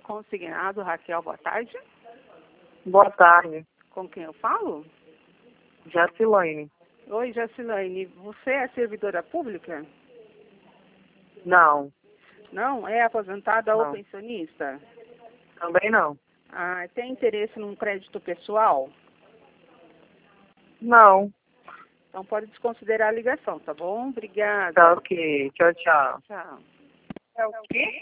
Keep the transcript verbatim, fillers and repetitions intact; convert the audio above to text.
Consignado, Raquel, boa tarde. Boa tarde, Com quem eu falo? Jacilane. Oi, Jacilane. Você é servidora pública? Não, Não? É aposentada ou Não. pensionista? também não. Ah, tem interesse num crédito pessoal? Não, Então pode desconsiderar a ligação, tá bom? Obrigada. tá ok. Tchau, tchau. Tchau. É o quê?